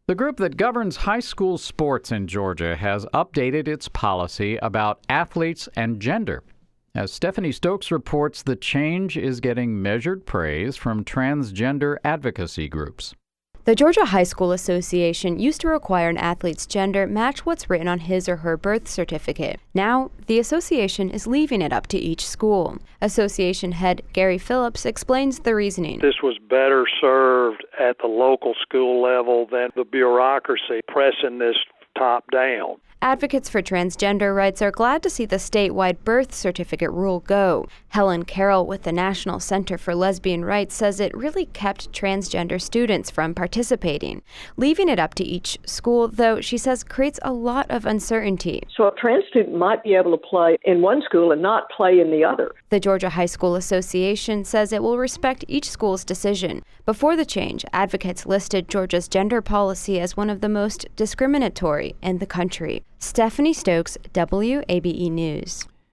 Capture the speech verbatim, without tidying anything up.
The group that governs high school sports in Georgia has updated its policy about athletes and gender. As Stephanie Stokes reports, the change is getting measured praise from transgender advocacy groups. The Georgia High School Association used to require an athlete's gender match what's written on his or her birth certificate. Now, the association is leaving it up to each school. Association head Gary Phillips explains the reasoning. This was better served at the local school level than the bureaucracy pressing this top down. Advocates for transgender rights are glad to see the statewide birth certificate rule go. Helen Carroll with the National Center for Lesbian Rights says it really kept transgender students from participating. Leaving it up to each school, though, she says creates a lot of uncertainty. So a trans student might be able to play in one school and not play in the other. The Georgia High School Association says it will respect each school's decision. Before the change, advocates listed Georgia's gender policy as one of the most discriminatory in the country. Stephanie Stokes, W A B E News.